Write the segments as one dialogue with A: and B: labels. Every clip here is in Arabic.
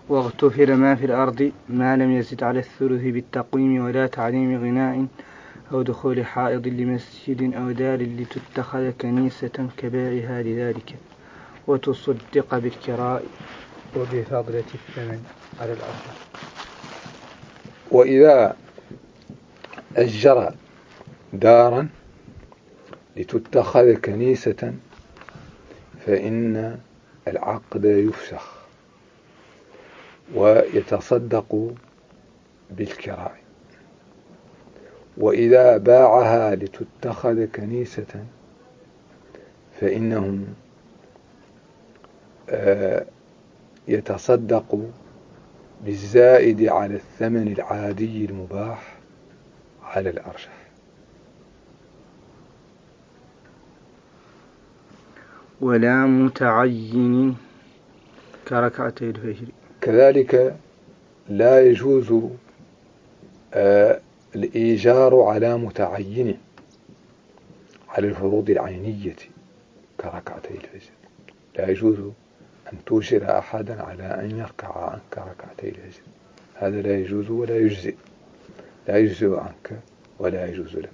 A: واغتفر ما في الأرض ما لم يزد على الثلث بالتقويم ولا تعليم غناء أو دخول حائض لمسجد أو دار لتتخذ كنيسة كبائها لذلك وتصدق بالكراء وبفضلة الثمن على الأرض.
B: وإذا أجر دارا لتتخذ كنيسة فإن العقد يفسخ ويتصدق بالكراء. وإذا باعها لتتخذ كنيسة فإنه يتصدق بالزائد على الثمن العادي المباح على الأرجح.
A: ولا متعين كركعتي الفجر.
B: كذلك لا يجوز الإيجار على متعين على الفروض العينية كركعتي الفجر. لا يجوز أن توجر أحدا على أن يركع عنك ركعتي الفجر، هذا لا يجوز ولا يجزئ، لا يجزئ عنك ولا يجوز لك.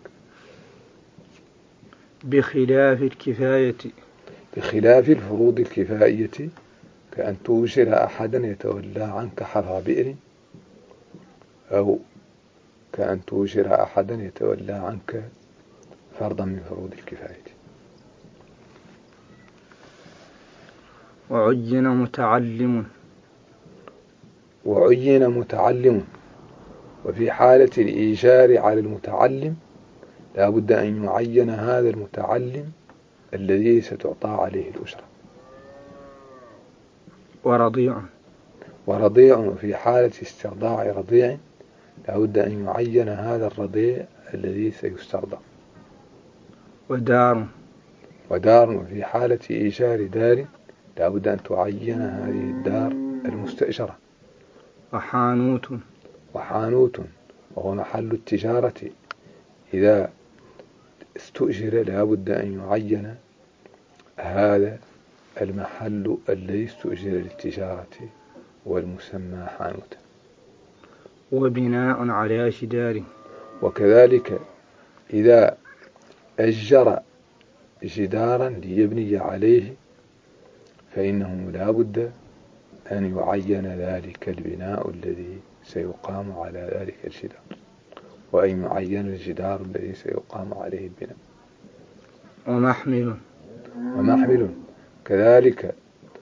A: بخلاف الكفاية،
B: بخلاف الفروض الكفائية كأن توجر أحدا يتولى عنك حفر بئر، أو كأن توجر أحدا يتولى عنك فرضا من فروض الكفاية.
A: وعين متعلم.
B: وعين متعلم. وفي حالة الإيجار على المتعلم لا بد أن يعين هذا المتعلم الذي ستعطى عليه الأجرة.
A: ورضيع.
B: ورضيع. في حالة استرضاع رضيع لا بد أن يعين هذا الرضيع الذي سيسترضع.
A: ودار.
B: ودار. وفي حالة إيجار دار لا بد أن تعين هذه الدار المستأجرة.
A: وحانوت.
B: وحانوت وهو محل التجارة إذا استؤجر لا بد أن يعين هذا المحل الذي استؤجر للتجارة والمسمى حانوت.
A: وبناء على جدار.
B: وكذلك إذا أجر جدارا ليبني عليه فإنه لا بد أن يعين ذلك البناء الذي سيقام على ذلك الجدار، وأن يعين الجدار الذي سيقام عليه البناء.
A: ومحمل.
B: ومحمل كذلك.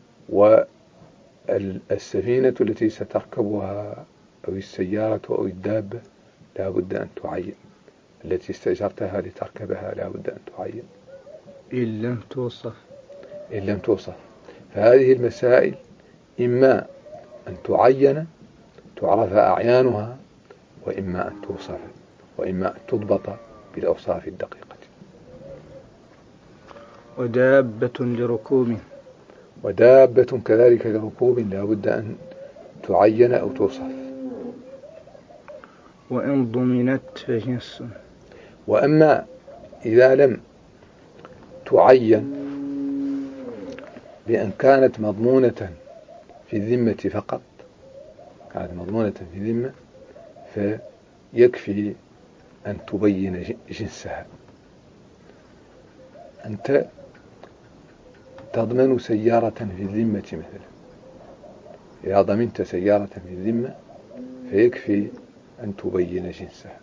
B: والسفينة التي ستركبها أو السيارة أو الدابة لا بد أن تعين، التي استأجرتها لتركبها لا بد أن تعين
A: إن لم توصف.
B: إن لم توصف. فهذه المسائل إما أن تعين تعرف أعيانها، وإما أن توصف، وإما أن تضبط بالأوصاف الدقيقة.
A: ودابة لركوب.
B: ودابة كذلك لركوب لا بد أن تعين أو توصف.
A: وإن ضمنت فجنس.
B: وأما إذا لم تعين بأن كانت مضمونة في الذمة فقط، كانت مضمونة في الذمة فيكفي أن تبين جنسها. أنت تضمن سيارة في الذمة مثلا، إذا ضمنت سيارة في الذمة فيكفي أن تبين جنسها.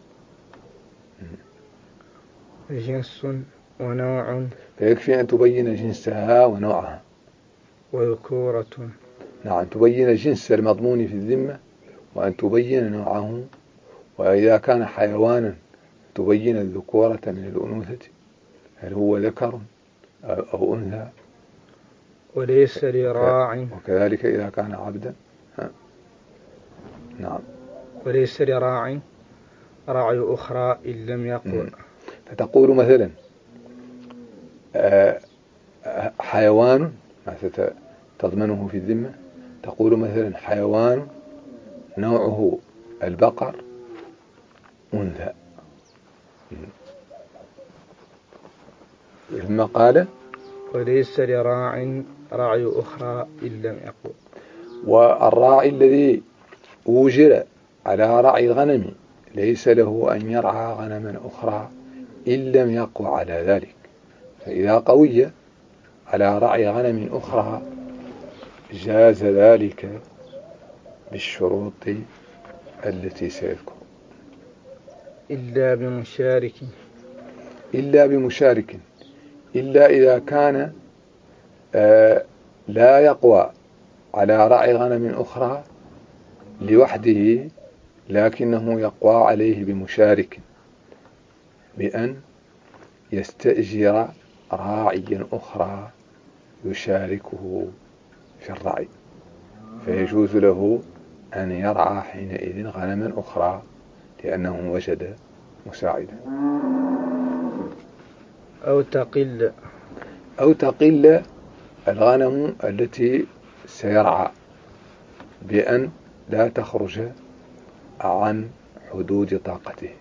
A: جنس ونوع.
B: فيكفي أن تبين جنسها ونوعها.
A: وذكورة.
B: نعم، تبين جنس المضمون في الذمة وأن تبين نوعه. وإذا كان حيوانا تبين الذكورة من الأنوثة، هل هو ذكر أو أنثى.
A: وليس لراع.
B: وكذلك إذا كان عبدا. نعم.
A: وليس لراع راعي أخرى إن لم يقل.
B: فتقول مثلا حيوان ما تضمنه في الذمة، تقول مثلا حيوان نوعه البقر أنثى، ثم قال
A: وليس لراع راعي أخرى إن لم يقل.
B: والراعي الذي أوجر على رعي الغنم ليس له أن يرعى غنما أخرى إن لم يقوى على ذلك، فإذا قوي على رعي غنم أخرى جاز ذلك بالشروط التي سيذكر.
A: إلا بمشارك،
B: إلا إذا كان لا يقوى على رعي غنم أخرى لوحده، لكنه يقوى عليه بمشارك، بأن يستأجر راعيا أخرى يشاركه في الرعي، فيجوز له أن يرعى حينئذ غنما أخرى لأنه وجد مساعدا. أو تقل الغنم التي سيرعى بأن لا تخرج عن حدود طاقته،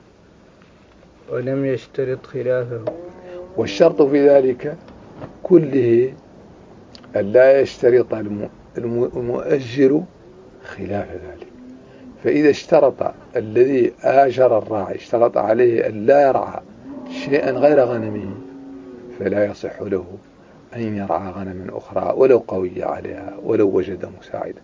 A: ولم يشترط خلافه.
B: والشرط في ذلك كله أن لا يشترط المؤجر خلاف ذلك. فإذا اشترط الذي آجر الراعي اشترط عليه أن لا يرعى شيئا غير غنمه فلا يصح له أن يرعى غنما أخرى ولو قوي عليها ولو وجد مساعدا.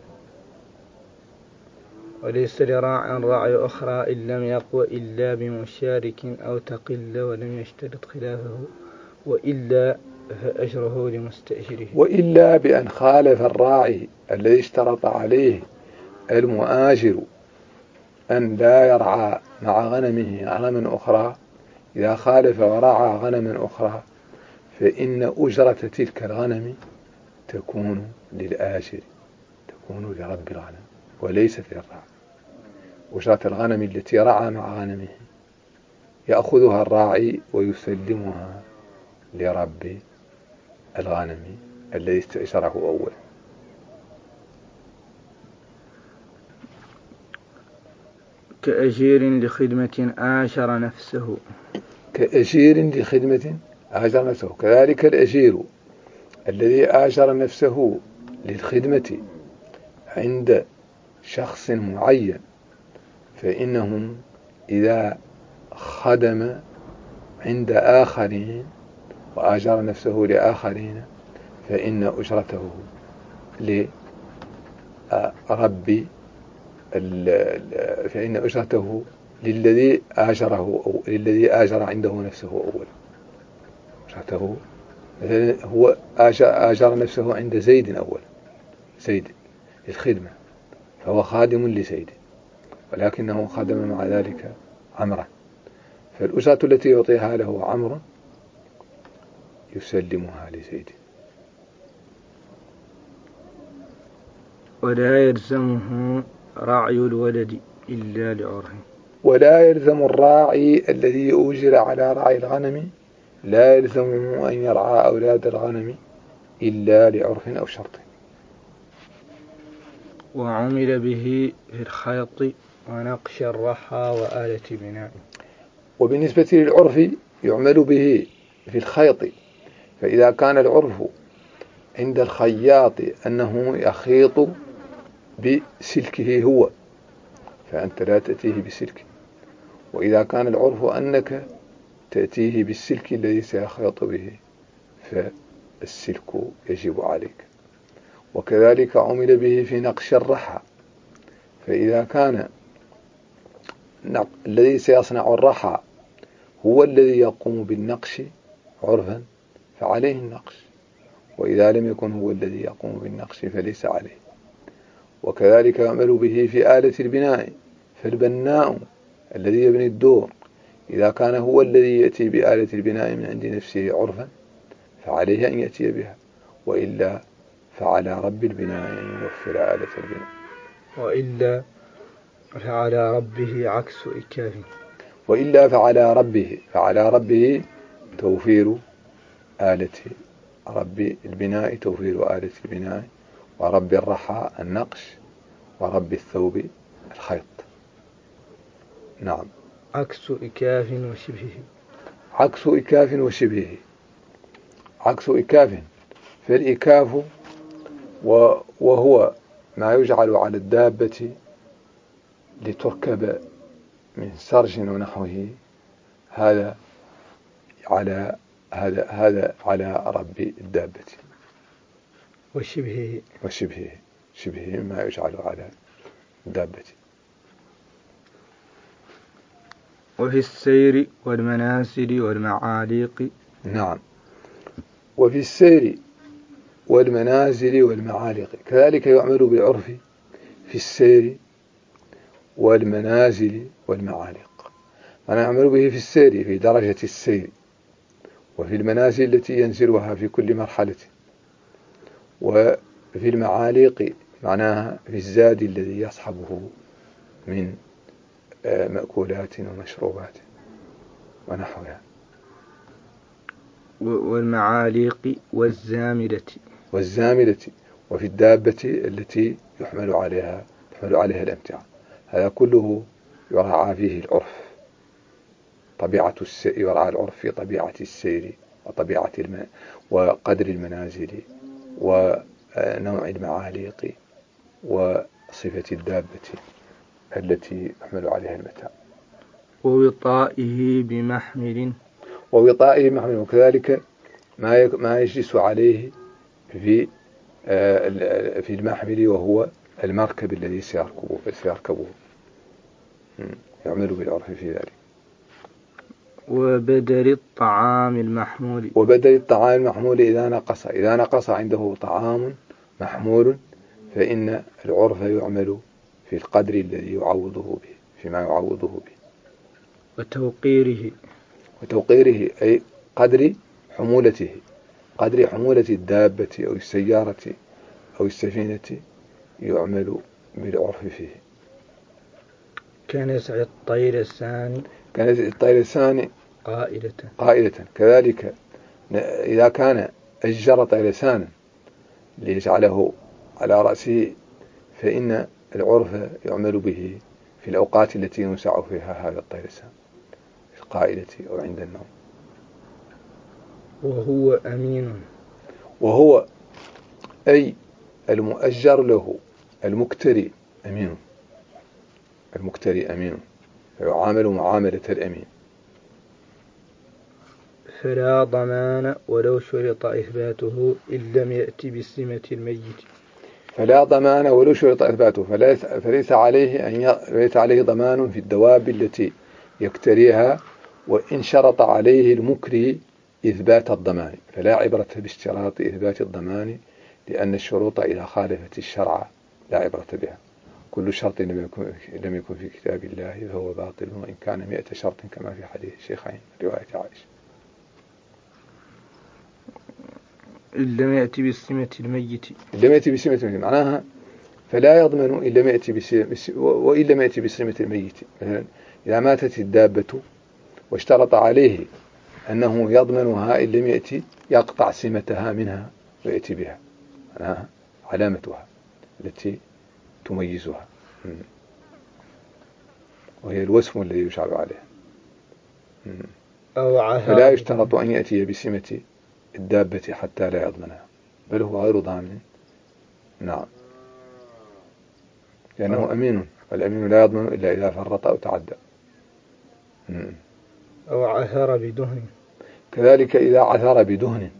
A: وليس لراع رعي أخرى إن لم يقوى إلا بمشارك أو تقل ولم يشترط خلافه، وإلا فأجره لمستأجره.
B: وإلا بأن خالف الراعي الذي اشترط عليه المؤاجر أن لا يرعى مع غنمه غنما أخرى، إذا خالف ورعى غنما أخرى فإن أجرة تلك الغنم تكون للآجر، تكون لرب الغنم وليست للراعي. أجرة الغنم التي رعى مع غنمه يأخذها الراعي ويسلمها لرب الغنم الذي استأجره أولا.
A: كأجير لخدمة آجر نفسه.
B: كذلك الأجير الذي آجر نفسه للخدمة عند شخص معين، فإنه إذا خدم عند آخرين وآجر نفسه لآخرين فإن أجرته للذي آجر عنده نفسه أولا. أجرته مثلا هو آجر نفسه عند زيد أولا، زيد للخدمة فهو خادم لزيد ولكنه خدم مع ذلك عمرا، فالأجرة التي يعطيها له عمرو يسلمها لزيد.
A: ولا يلزمه رعي الولد إلا لعرف.
B: ولا يلزم الراعي الذي أجر على رعي الغنم لا يلزمه أن يرعى أولاد الغنم إلا لعرف أو شرط.
A: وعمل به في الخيط ونقش الرحى وآلة بناء.
B: وبالنسبة للعرف يعمل به في الخيط، فإذا كان العرف عند الخياط أنه يخيط بسلكه هو فأنت لا تأتيه بسلك، وإذا كان العرف أنك تأتيه بالسلك الذي سيخيط به فالسلك يجب عليك. وكذلك عمل به في نقش الرحى، فإذا كان الذي سيصنع الرحى هو الذي يقوم بالنقش عرفا فعليه النقش، وإذا لم يكن هو الذي يقوم بالنقش فليس عليه. وكذلك يعمل به في آلة البناء، فالبناء الذي يبني الدور إذا كان هو الذي يأتي بآلة البناء من عند نفسه عرفا فعليه أن يأتي بها، وإلا فعلى رب البناء أن يوفر آلة البناء.
A: وإلا فعلى ربه عكس إكاف.
B: فعلى ربه توفير آلة رب البناء، توفير آلة البناء، ورب الرحى النقش، ورب الثوب الخيط. نعم.
A: عكس إكاف وشبهه.
B: عكس إكاف فالإكاف وهو ما يجعل على الدابة لتركب من سرج ونحوه، هذا على رب الدابة وشبهه ما يجعل على الدابة.
A: وفي السير والمنازل والمعاليق.
B: نعم، وفي السير والمنازل والمعالق كذلك يعمل بالعرف في السير والمنازل والمعالق. أنا أعمل به في السير في درجة السير، وفي المنازل التي ينزلها في كل مرحلة، وفي المعالق معناها في الزاد الذي يصحبه من مأكولات ومشروبات ونحوها.
A: والمعاليق
B: والزاملة وفي الدابة التي يحمل عليها الأمتعة. هذا كله يراعى فيه العرف، يراعى العرف في طبيعة السير وطبيعة وقدر المنازل ونوع المعاليق وصفة الدابة التي يحمل عليها المتاع.
A: ووطائه بمحمل.
B: وكذلك ما يجلس عليه في المحمل، وهو المركب الذي سيركبه، يعمل بالعرف في ذلك.
A: وبدل الطعام المحمول
B: إذا نقص عنده طعام محمول، فإن العرف يعمل في القدر الذي يعوضه به، فيما يعوضه به. وتوقيره أي قدر حمولته، قدر حمولة الدابة أو السيارة أو السفينة يعمل بالعرف فيه.
A: كنزع الطيلسان
B: قائلة. كذلك إذا كان أجر طيلسانا ليجعله على رأسه، فإن العرف يعمل به في الأوقات التي ينسع فيها هذا الطيلسان، في القائلة أو عند النوم. وهو أي المؤجر له المكتري أمين، فيعامل معاملة الأمين.
A: فلا ضمان ولو شرط إثباته إن لم يأتي بسمة الميت.
B: فليس عليه ضمان في الدواب التي يكتريها، وإن شرط عليه المكري إثبات الضمان فلا عبرة باشتراط إثبات الضمان، لأن الشروط إذا خالفت الشرع لا عبرة بها. كل شرط لم يكن في كتاب الله فهو باطل، وإن كان 100 شرط، كما في حديث الشيخين رواية عائشة.
A: إن لم يأتي بسمة الميت
B: معناها فلا يضمن وإن لم يأتي بسمة الميت. مثلا إذا ماتت الدابة واشترط عليه أنه يضمنها إن لم يأتي، يقطع سمتها منها ويأتي بها، معناها علامتها التي تميزها، وهي الوسم الذي يشعر عليه. فلا يشترط أن يأتي بسمة الدابة حتى لا يضمنها، بل هو غير ضامن. نعم، لأنه أمين، والأمين لا يضمن إلا إذا فرط أو تعدى.
A: أو عثر بدهن.
B: كذلك إذا عثر بدهن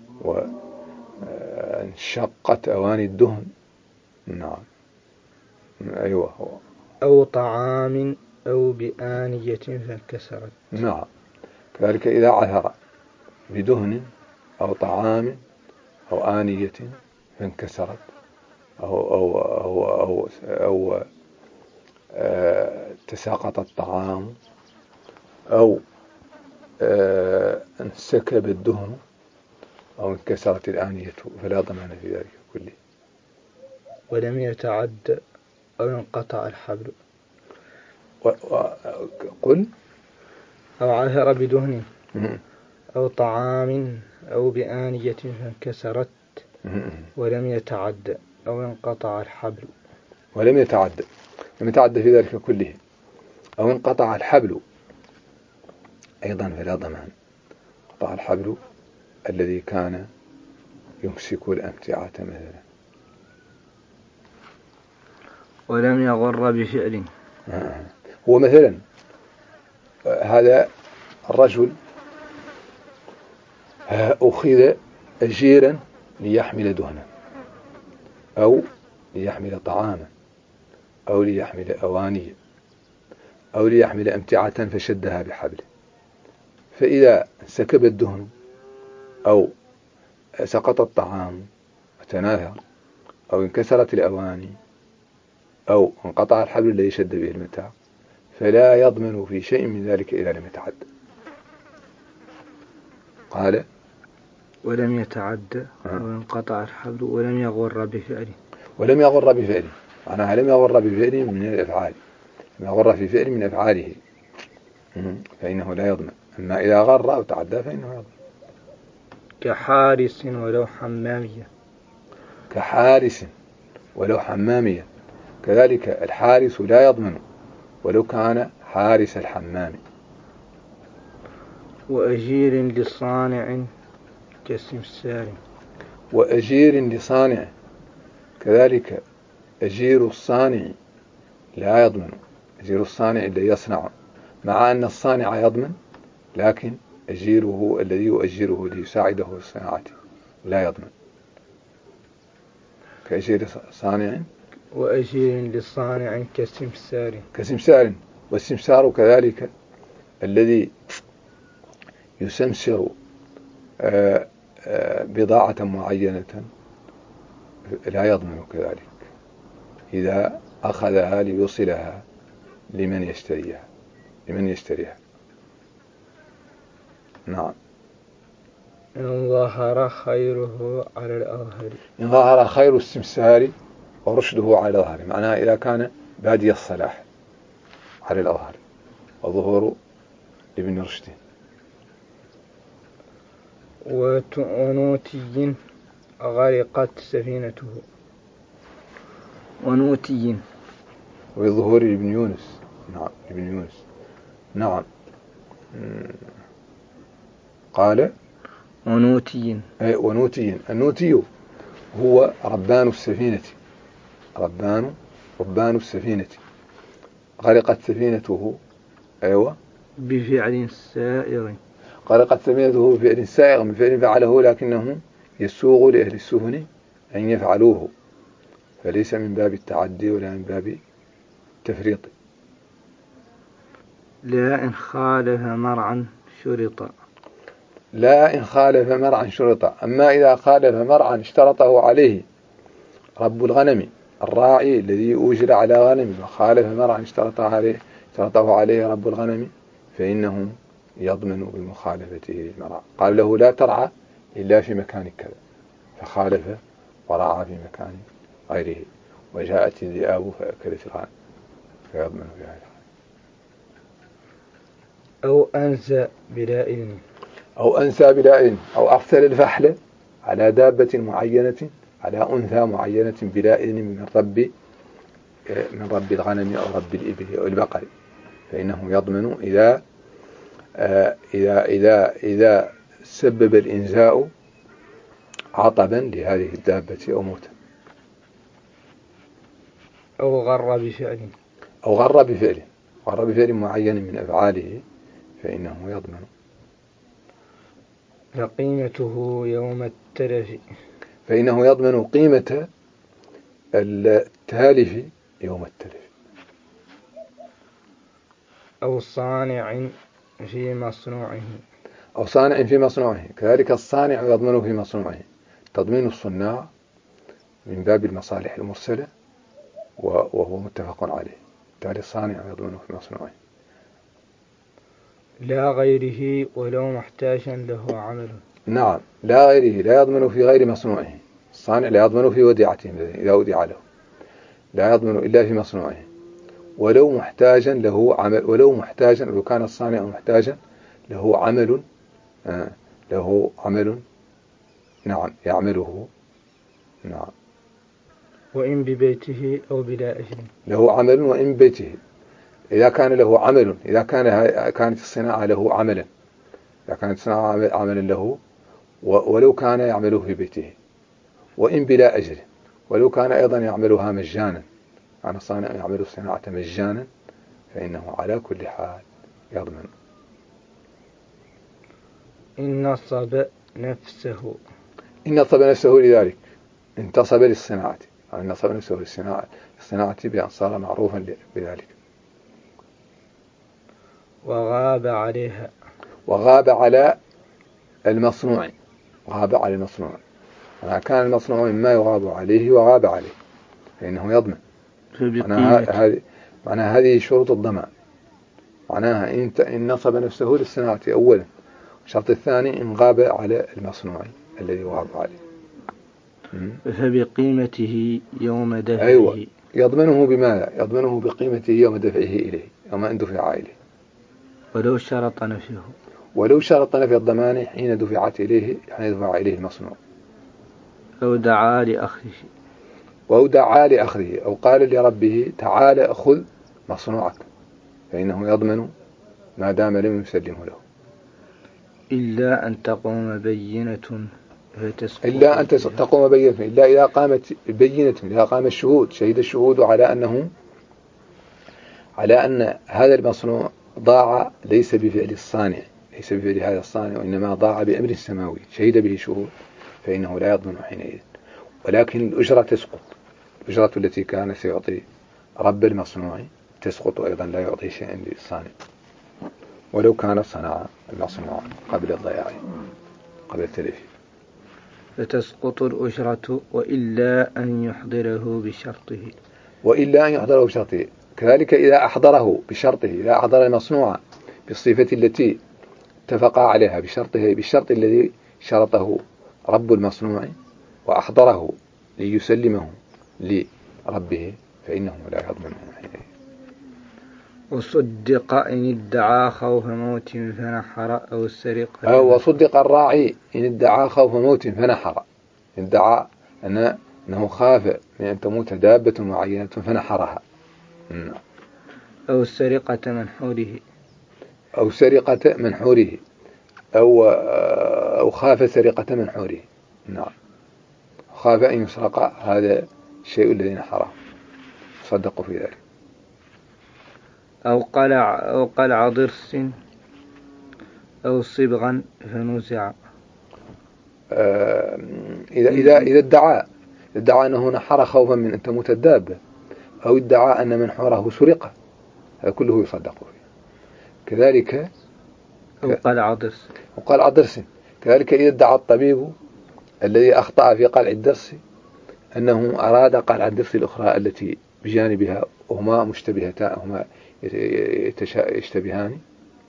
B: وانشقت أواني الدهن. نعم، أيوة هو.
A: أو طعام أو بآنية فانكسرت.
B: نعم، كذلك إذا عثر بدهن أو طعام أو آنية فانكسرت، أو تساقط الطعام، أو انسكب الدهن، أو انكسرت الآنية، فلا ضمان في ذلك كله.
A: ولم يتعد أو انقطع الحبل.
B: قل
A: أو عثر بدهن أو طعام أو بآنية فانكسرت ولم يتعد أو انقطع الحبل.
B: لم يتعد في ذلك كله، أو انقطع الحبل أيضا فلا ضمان. قطع الحبل الذي كان يمسك الأمتعة مثلا.
A: ولم يغر بفعل.
B: هو مثلا هذا الرجل أخذ أجيرا ليحمل دهنا أو ليحمل طعاما أو ليحمل أواني أو ليحمل أمتعة فشدها بحبله، فإذا سكب الدهن أو سقط الطعام وتناثر أو انكسرت الأواني أو انقطع الحبل الذي شد به المتاع فلا يضمن في شيء من ذلك إذا لم يتعد. قال
A: ولم يتعد وانقطع الحبل ولم يغر بفعله.
B: ولم يغر بفعله معناها لم يغر بفعله من الأفعال، لم يغر في فعل من أفعاله فإنه لا يضمن. أما إذا غر أو تعدى فإنه يضمن.
A: كحارس ولو حمامية.
B: كحارس ولو حمامية، كذلك الحارس لا يضمن ولو كان حارس الحمام.
A: وأجير لصانع كسمسار.
B: وأجير لصانع، كذلك أجير الصانع لا يضمن، أجير الصانع الذي يصنع، مع أن الصانع يضمن لكن أجيره الذي يؤجره ليساعده في الصناعة لا يضمن. كأجير صانع.
A: وأجير لصانع كسمسار.
B: كسمسار، والسمسار كذلك الذي يسمسر بضاعة معينة لا يضمن كذلك إذا أخذها ليوصلها لمن يشتريها. نعم.
A: إن ظهر خيره على الأظهر.
B: إن ظهر خير السمسار ورشده على الأظهر، معناها إذا كان بادي الصلاح على الأظهر، الظهور لابن رشد.
A: ونوتي غرقت سفينته. ونوتي
B: وبالظهور لابن يونس. نعم ابن يونس. نعم. قال
A: ونوتي.
B: ونوتي. النوتي هو ربان السفينة، ربان السفينة. غرقت سفينته. أيوة.
A: بفعل سائغ.
B: غرقت سفينته بفعل سائغ، بفعل فعله لكنه يسوغ لأهل السفن أن يفعلوه، فليس من باب التعدي ولا من باب التفريط.
A: لا إن خالف مرعا شرط.
B: لا إن خالف مرعا شرط. أما إذا خالف مرعا اشترطه عليه رب الغنم، الراعي الذي أجر على غنم وخالف مرعا اشترطه عليه رب الغنم فإنه يضمن بمخالفته للمرعى. قال له لا ترعى إلا في مكان كذا، فخالف ورعى في مكان غيره، وجاءت الذئاب فأكلت الغنم فيضمن بهذا.
A: أو أنسى بلا إذن.
B: أو أنسى بلا إذن، أو أرسل الفحل على دابة معينة، على أنثى معينة بلا إذن من رب الغنم أو رب الإبل أو البقر، فإنه يضمن إذا سبب الإنزاء عطبا لهذه الدابة أو موتا.
A: أو غر بفعل.
B: أو غر بفعل معين من أفعاله فإنه يضمن.
A: فقيمته يوم التلف.
B: فإنه يضمن قيمة التالف يوم التلف.
A: أو صانع في مصنوعه.
B: أو صانع في مصنوعه، كذلك الصانع يضمن في مصنوعه. تضمين الصناع من باب المصالح المرسلة وهو متفق عليه، بالتالي الصانع يضمن في مصنوعه.
A: لا غيره ولو محتاجا له عمل.
B: نعم، لا غيره، لا يضمن في غير مصنوعه. الصانع لا يضمن في وديعته إذا ودع له، لا يضمن إلا في مصنوعه ولو محتاجا له عمل. لو كان الصانع محتاجا له عمل نعم يعمله. نعم.
A: وإن ببيته أو بلا أجر.
B: له عمل وإن بيته، إذا كان له عمل، إذا كانت الصناعة له عملا، إذا كانت الصناعة عملا له ولو كان يعمله في بيته. وإن بلا أجر، ولو كان أيضا يعملها مجانا كان صانع يعمل الصناعة مجانا فإنه على كل حال يضمن.
A: إن نصب نفسه
B: لذلك انتصب للصناعة، يعني نصب نفسه للصناعة بأن صار معروفا بذلك.
A: وغاب عليها،
B: وغاب على المصنوع، غاب على المصنوع، أنا كان المصنوع مما يغاب عليه وغاب عليه فإنه يضمن. معناها هذه شروط الضمان. معناها إن نصب نفسه للصناعة أولا. الشرط الثاني إن غاب على المصنوع الذي غاب عليه.
A: فبقيمته يوم دفعه.
B: أيوة. يضمنه بماذا؟ يضمنه بقيمته يوم دفعه إليه، يوم أن دفع إليه.
A: ولو شرط نفيه،
B: ولو شرط نفي الضمان حين دفع إليه المصنوع.
A: أو دعا لأخذه،
B: أو قال لربه تعال أخذ مصنوعك فإنه يضمن ما دام لم يسلمه له.
A: إلا أن تقوم بينة فتسقط،
B: إلا أن تقوم بينة، إلا إذا قامت بينة، إذا قام الشهود، شهد الشهود على أن هذا المصنوع ضاع ليس بفعل الصانع، ليس بفعل هذا الصانع، وإنما ضاع بأمر سماوي شهد به شهود فإنه لا يضمن حينئذ. ولكن الأجرة تسقط، الأجرة التي كان سيعطي رب المصنوع تسقط أيضا، لا يعطي شيئا للصانع ولو كان صنع المصنوع قبل الضياع، قبل التلف.
A: فتسقط الأجرة وإلا أن يحضره بشرطه،
B: كذلك إذا أحضره بشرطه، إذا أحضر المصنوع بالصفة التي اتفق عليها بالشرط الذي شرطه رب المصنوع وأحضره ليسلمه لربه فإنه لا يضمنه حينئذ.
A: وصدق إن ادعى خوف موت فنحر أو السرقة،
B: وصدق الراعي إن ادعى خوف موت فنحر، ادعى أنه خاف من أن تموت دابة معينة فنحرها.
A: أو سرقة منحوره،
B: أو خاف سرقة منحوره. نعم، خاف أن يسرق هذا الشيء الذي نحره، صدقوا في ذلك.
A: أو قلع ضرس أو صبغا فنزع.
B: إذا ادعى أنه نحر خوفا من أن تموت الدابة، أو ادعى أن منحوره سرق، هذا كله يصدق فيه. كذلك
A: أو قلع
B: ضرس، كذلك إذا ادعى الطبيب الذي أخطأ في قلع الضرس أنه أراد قلع الضرس الأخرى التي بجانبها وهما مشتبهتان، هما يشتبهان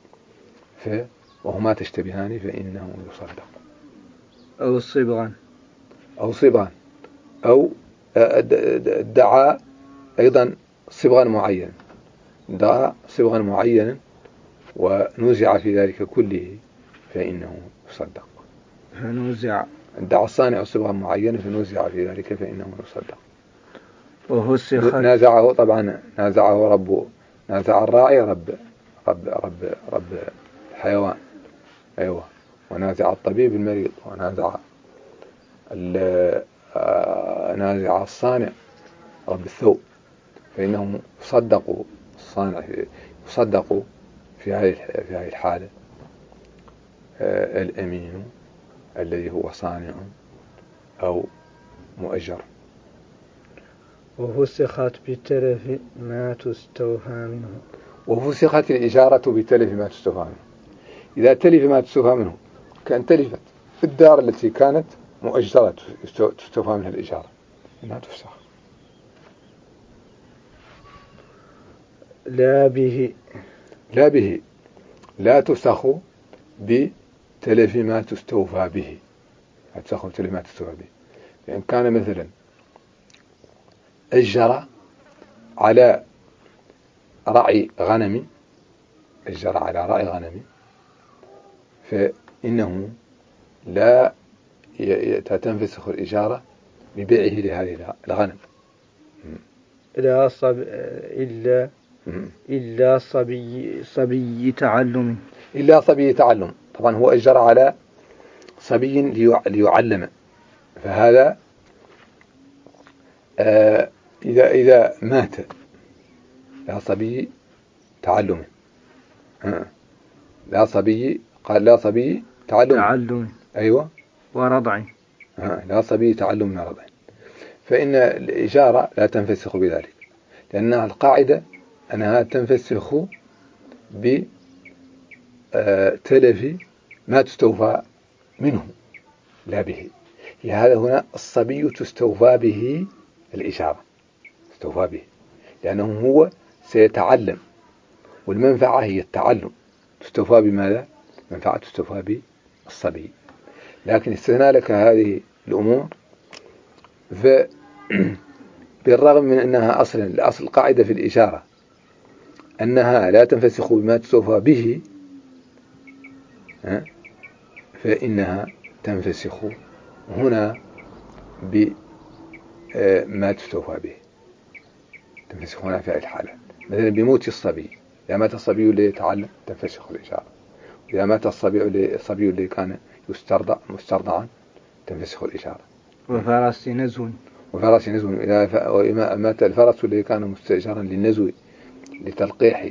B: وهما تشتبهان فإنه يصدق. أو صبغا أو ادعى أيضا صبغا معينا ونوزع في ذلك كله فإنه يصدق. ادعى الصانع صبغا معينا فنوزع في ذلك فإنه يصدق. نازع الراعي رب الحيوان، أيوة، ونازع الطبيب المريض، نازع الصانع رب الثوب، فإنهم يصدقوا في هذه الحالة الأمين الذي هو صانع أو مؤجر.
A: وفسخت بتلف ما تستوفى منه.
B: وفسخت الإجارة بتلف ما تستوفى منه. إذا تلف ما تستوفى منه، كأن تلفت في الدار التي كانت مؤجرة تستوفى منها الإجارة، إنها تفسخ. لا تفسخ بتلف ما تستوفى به. فإن كان مثلا أجر على رعي غنم، فإنه لا تنفسخ الإجارة ببيعه لهذه الغنم
A: إلا صبي تعلم.
B: طبعا هو أجر على صبي ليعلم، فهذا إذا مات لا صبي تعلم، لا صبي، قال لا صبي تعلم، أيوة،
A: ورضع،
B: لا صبي تعلم ورضع، فإن الإشارة لا تنفسخ بذلك، لأنها القاعدة أنها تنفسخ بتلف ما تستوفى منه لا به. لهذا هنا الصبي تستوفى به الإشارة، تستوفى به لأنه هو سيتعلم، والمنفعة هي التعلم، تستوفى بماذا؟ منفعة تستوفى بالصبي. لكن استثنى لك هذه الأمور، بالرغم من أنها الأصل القاعدة في الإشارة أنها لا تنفسخ بما تستوفى به، فإنها تنفسخ هنا بما تستوفى به، تنفسخ هنا في الحالة، مثلا بموت الصبي، إذا مات الصبي اللي يتعلم تنفسخ الإشارة، إذا مات الصبي اللي كان مسترضعا تنفسخ الإشارة.
A: وفرس نزو،
B: إذا مات الفرس اللي كان مستأجرا للنزو لتلقيح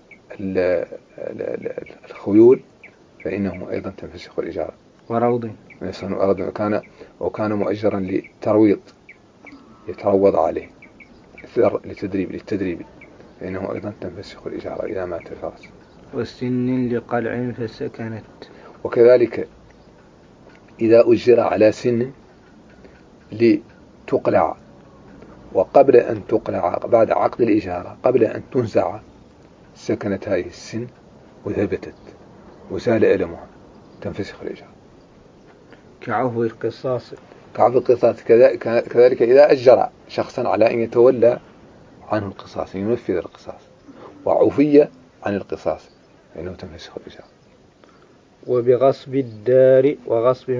B: الخيول فإنه أيضا تنفسخ الإجارة.
A: وروض،
B: وكان مؤجرا للترويض يتروض عليه للتدريب فإنه أيضا تنفسخ الإجارة إذا مات الفرس.
A: والسن لقلع فسكنت،
B: وكذلك إذا أجر على سن لتقلع، وقبل أن تقلع بعد عقد الإجارة قبل أن تنزع سكنت هذه السن وثبتت وسال ألمها تنفسخ الإجارة.
A: كعفو القصاص،
B: كذلك إذا أجر شخصا على أن يتولى عنه القصاص، ينفذ القصاص، وعفية عن القصاص فإنه تنفسخ الإجارة.
A: وبغصب الدار وغصب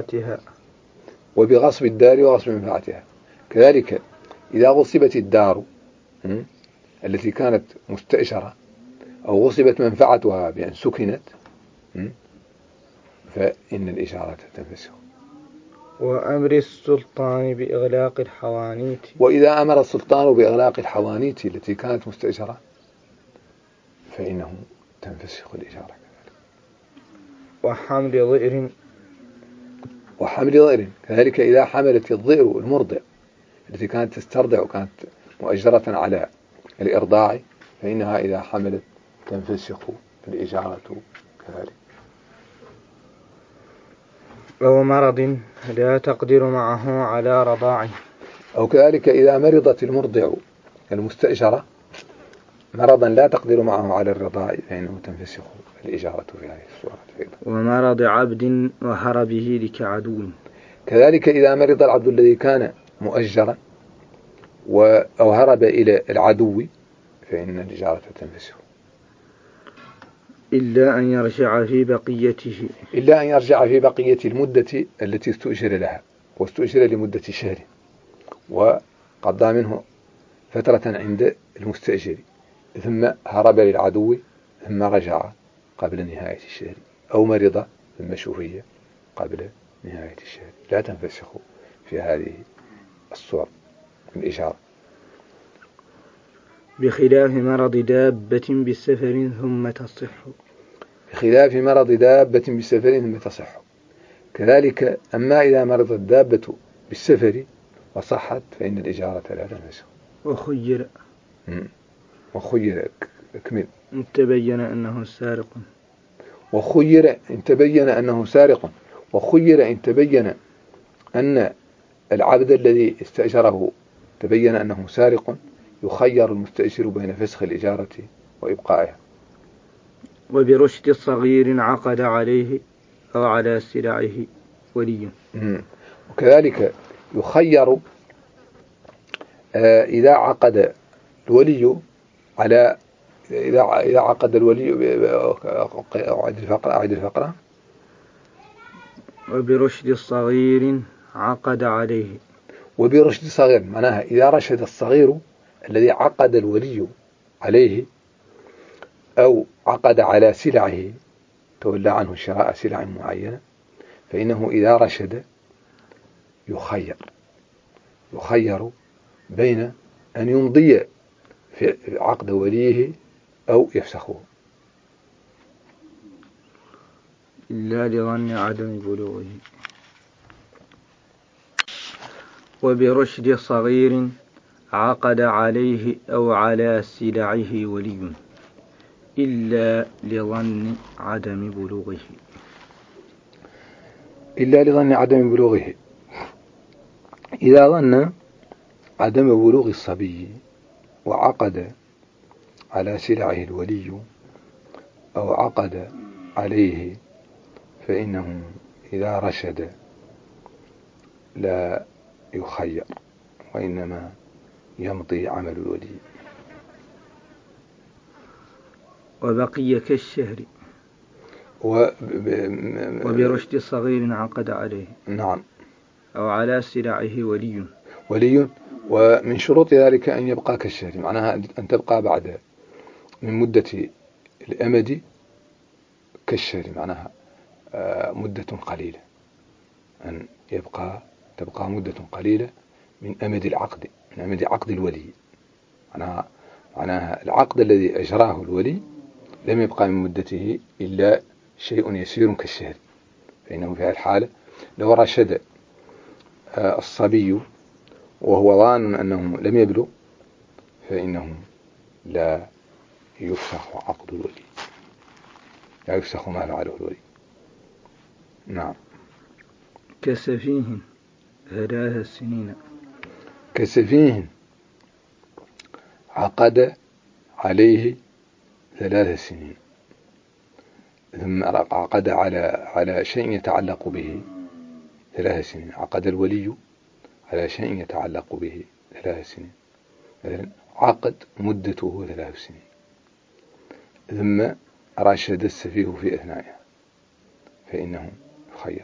A: منفعتها،
B: كذلك إذا غصبت الدار التي كانت مستأجرة أو غصبت منفعتها بأن سكنت فإن الإجارة تنفسخ.
A: وأمر السلطان بإغلاق الحوانيت،
B: وإذا أمر السلطان بإغلاق الحوانيت التي كانت مستأجرة فإنه تنفسخ الإجارة. وحمل ضئر كذلك إذا حملت الضئر المرضع التي كانت تسترضع وكانت مؤجرة على الإرضاع فإنها إذا حملت تنفسخ الإجارة كذلك.
A: أو مرض لا تقدر معه على رضاعه،
B: أو كذلك إذا مرضت المرضع المستأجرة مرضا لا تقدر معه على الرضاع فإنه تنفسخ الإجارة في هذه الصورة.
A: ومرض عبد وهربه لك عدو،
B: كذلك إذا مرض العبد الذي كان مؤجرا أو هرب إلى العدو فإن الإجارة تنفسخ
A: إلا أن يرجع في
B: بقية المدة التي استؤجر لها، واستؤجر لمدة شهر وقضى منه فترة عند المستأجر ثم هرب للعدو ثم رجع قبل نهاية الشهر، أو مرض ثم شفي قبل نهاية الشهر، لا تنفسخ في هذه الصور الإجارة.
A: بخلاف مرض دابة بالسفر ثم تصح،
B: كذلك أما إذا مرضت الدابة بالسفر وصحت فإن الإجارة لا تنفسخ. وخير اكمل.
A: إن تبين أنه سارق،
B: وخير إن تبين أن العبد الذي استأجره تبين أنه سارق يخير المستأجر بين فسخ الإجارة وإبقائها.
A: وبرشد صغير عقد عليه أو على سلعه ولي،
B: وكذلك يخير إذا عقد الولي على إذا عقد الولي أعد الفقرة.
A: وبرشد صغير عقد عليه،
B: وبرشد صغير معناها إذا رشد الصغير الذي عقد الولي عليه أو عقد على سلعه تولى عنه شراء سلع معينة فإنه إذا رشد يخير بين أن يمضي في عقد وليه أو يفسخه
A: إلا لظن عدم بلوغه. وبرشد صغير عقد عليه أو على سلعه ولي إلا لظن عدم بلوغه.
B: إلا لظن عدم بلوغه، إذا ظن عدم بلوغ الصبي وعقد على سلعه الولي أو عقد عليه، فإنه إذا رشد لا يخير، وإنما يمضي عمل الولي.
A: وبقي كالشهر وبرشد صغير عقد عليه،
B: نعم،
A: أو على سلعه ولي.
B: ومن شروط ذلك أن يبقى كالشهر، معناها أن تبقى بعد من مدة الأمد كالشهر، معناها مدة قليلة، أن تبقى مدة قليلة من أمد العقد، من أمد عقد الولي. معناها العقد الذي أجراه الولي لم يبقى من مدته إلا شيء يسير كالشهر، فإنه في هذه الحالة لو رشد الصبي وهو ظان أنه لم يبلغ، فإنه لا يفسخ عقد الولي، لا يفسخ ما فعله الولي. نعم.
A: كسفيه 3 سنين.
B: كسفيه عقد عليه 3 سنين، ثم عقد على شيء يتعلق به 3 سنين. عقد الولي على شيء يتعلق به 3 سنين، مثلا عقد مدته 3 سنين، ثم رشد السفيه في أثنائها، فإنه يخير.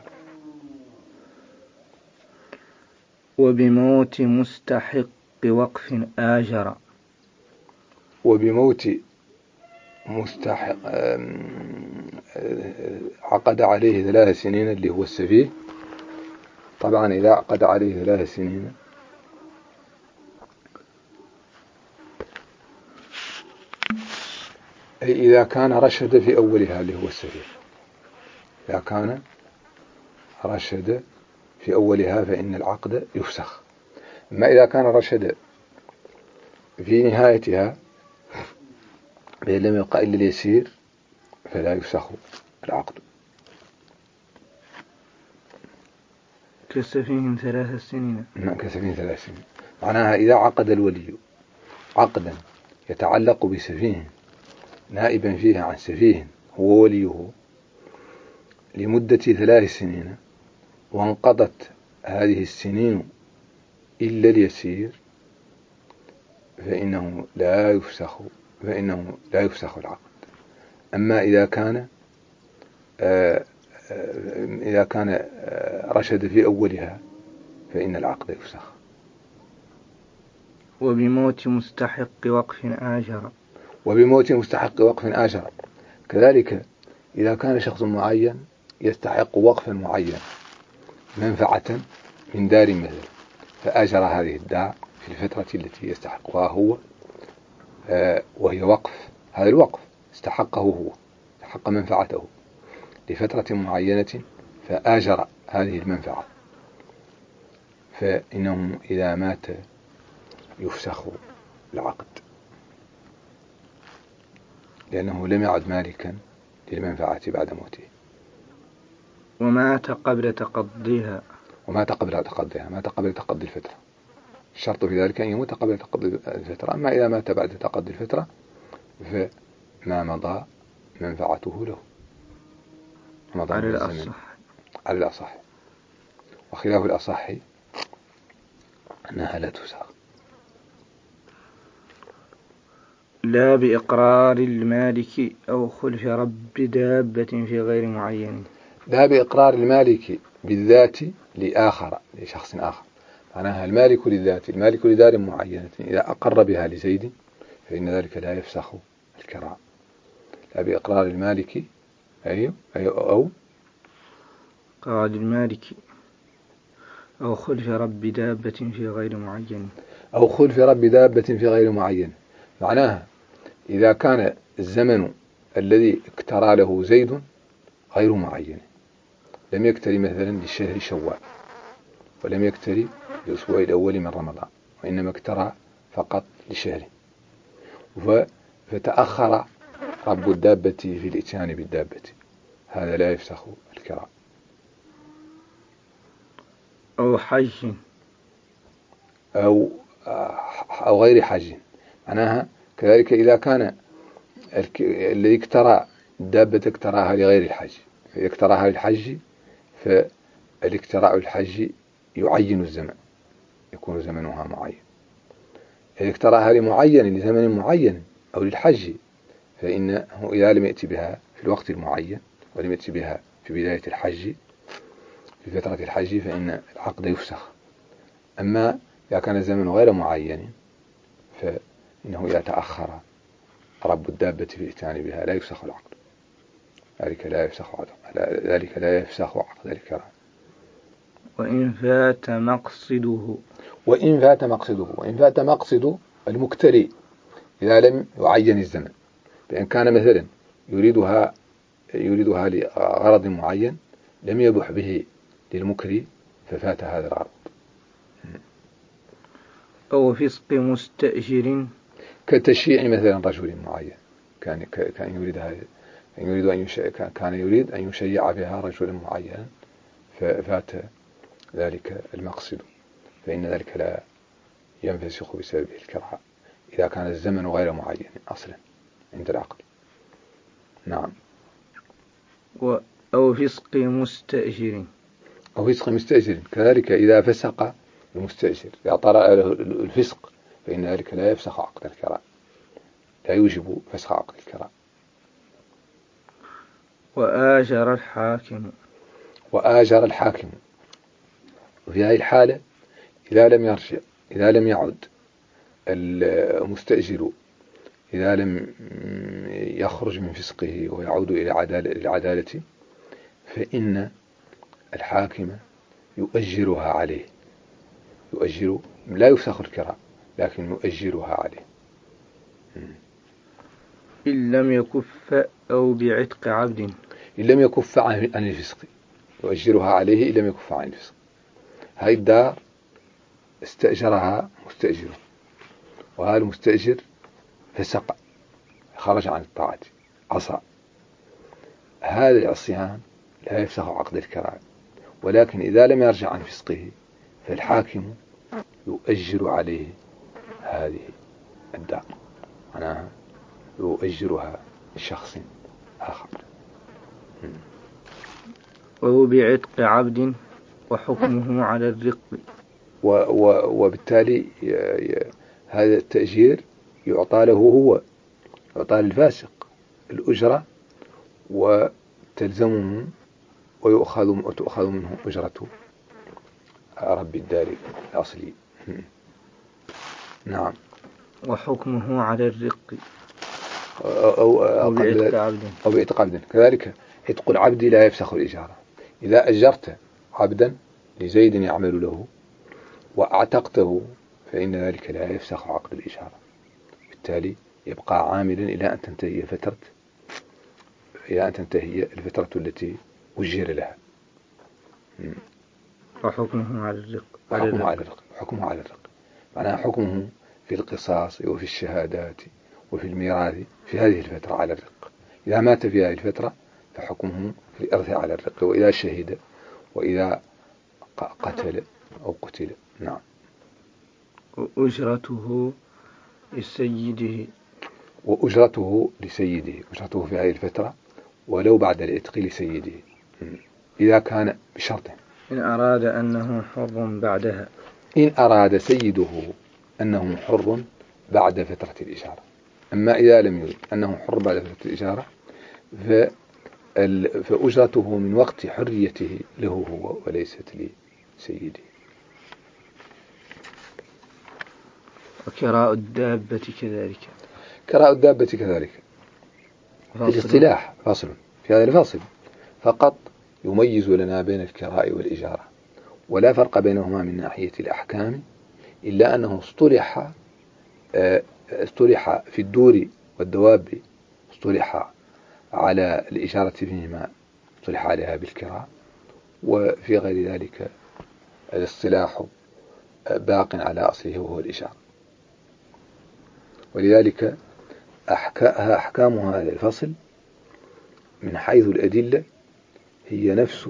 A: وبموت مستحق وقف آجر.
B: وبموت مستحق عقد عليه 3 سنين اللي هو السفيه. طبعا إذا عقد عليه 3 سنين أي إذا كان رشد في أولها اللي هو السفيه، إذا كان رشد في أولها فإن العقد يفسخ. أما إذا كان رشد في نهايتها بأن لم يبقى إلا اليسير فلا يفسخ العقد.
A: كسفيه 3 سنين.
B: نعم، كسفيه 3 سنين، معناها إذا عقد الولي عقدا يتعلق بسفيه نائبا فيه عن سفيه هو وليه لمدة 3 سنين، وانقضت هذه السنين إلا اليسير، فإنه لا يفسخ العقد. أما إذا كان رشد في أولها فإن العقد يفسخ.
A: وبموت مستحق وقف آجر.
B: وبموت مستحق وقف آجر، كذلك إذا كان شخص معين يستحق وقفا معين، منفعة من دار مثل، فآجر هذه الدار في الفترة التي يستحقها هو، وهي وقف، هذا الوقف استحقه هو، استحق منفعته لفترة معينة، فآجر هذه المنفعة، فإنه إذا مات يفسخ العقد، لأنه لم يعد مالكا للمنفعة بعد موته.
A: ومات قبل تقضيها.
B: مات قبل تقضي الفترة. الشرط في ذلك أن يموت قبل تقضي الفترة. أما إذا مات بعد تقضي الفترة فما مضى منفعته له، على الأصح. وخلاف الأصح أنها لا تفسخ.
A: لا بإقرار المالك أو خلف رب دابة في غير معين.
B: لا بإقرار المالك بالذات لشخص آخر، معناها المالك للذات، المالك لدار معينة إذا أقر بها لزيد فإن ذلك لا يفسخ الكراء. لا بإقرار المالك أو
A: قال المالك أو خلف رب دابة في غير معين،
B: أو خلف رب دابة في غير معين. معناها إذا كان الزمن الذي اكترى له زيد غير معين، لم يكتري مثلا للشهر شوال، ولم يكتري للأسبوع الأول من رمضان، وإنما اكترى فقط لشهر، فتأخر رب الدابة في الإتيان بالدابة، هذا لا يفسخ الكراء.
A: أو حج
B: أو غير حج. معناها كذلك إذا كان الذي اكترى الدابة اكتراها لغير الحج، إذا اكتراها للحج فالاكتراء الحج يعين الزمن، يكون زمنها معين. إذا اكتراها لمعين لزمن معين أو للحج فإنه إذا لم يأتي بها في الوقت المعين ولم يأتي بها في بداية الحج في فترة الحج فإن العقد يفسخ. أما إذا كان الزمن غير معين فإنه إذا تأخر رب الدابة في الإتيان بها لا يفسخ العقد، ذلك لا يفسخ عقد الكراء.
A: وإن فات مقصده
B: وإن فات مقصد المكتري إذا لم يعين الزمن، بأن كان مثلا يريدها لغرض معين لم يبح به للمكري ففات هذا الغرض.
A: أو فسق مستأجر،
B: كتشييع مثلا رجل معين كان يريد أن يشيع بها رجلا معينا ففات ذلك المقصد، فإن ذلك لا ينفسخ بسببه الكراهة إذا كان الزمن غير معين أصلا عند العقد. نعم.
A: أو فسق مستأجر،
B: كذلك إذا فسق المستأجر، إذا طرأ له الفسق فإن ذلك لا يفسخ عقد الكراء، لا يوجب فسخ عقد الكراء. وآجر الحاكم وفي هذه الحالة إذا لم يعد المستأجر، إذا لم يخرج من فسقه ويعود إلى العدالة فإن الحاكم يؤجرها عليه، لا يفسخ الكراء لكن يؤجرها عليه
A: إن لم يكف أو بعتق عبد،
B: إن لم يكف عن الفسق، يؤجرها عليه إن لم يكف عن الفسق. هذه الدار استأجرها مستأجر، وهذا المستأجر فسق، خرج عن الطاعة، عصى، هذا العصيان لا يفسخ عقد الكراء، ولكن إذا لم يرجع عن فسقه فالحاكم يؤجر عليه هذه الدار، معناها يؤجرها لشخص آخر.
A: وهو بعتق عبد وحكمه على الرق،
B: وبالتالي هذا التأجير يعطى له يعطى للفاسق الأجرة وتلزمه وتؤخذ منه أجرة رب الدار الأصلي. نعم.
A: وحكمه على الرق
B: أو بعتق عبد. كذلك عتق العبد لا يفسخ الإجارة. إذا أجرت عبدا لزيد يعمل له وأعتقته فإن ذلك لا يفسخ عقد الإجارة، بالتالي يبقى عاملا إلى أن تنتهي الفترة التي أجر لها.
A: وحكمه على الرق،
B: معناها حكمه في القصاص وفي الشهادات وفي الميراث في هذه الفترة على الرق. إذا مات في هذه الفترة فحكمه في الإرث على الرق، وإذا شهد وإذا قتل أو قتل. نعم.
A: وأجرته
B: لسيده أجرته في هذه الفترة ولو بعد العتق لسيده، إذا كان بشرط
A: إن أراد أنه حر بعدها،
B: إن أراد سيده أنه حر بعد فترة الإجارة. أما إذا لم يرد أنه حر بعد فترة الإجارة فأجرته من وقت حريته له هو وليست لسيده.
A: وكراء الدابة كذلك.
B: في الاصطلاح فاصل، في هذا الفاصل فقط يميز لنا بين الكراء والإجارة، ولا فرق بينهما من ناحية الأحكام إلا أنه اصطلح في الدور والدواب، اصطلح على الإشارة فيهما، اصطلح عليها بالكراء، وفي غير ذلك الاصطلاح باق على أصله وهو الإشارة. ولذلك أحكام هذا الفصل من حيث الأدلة هي نفس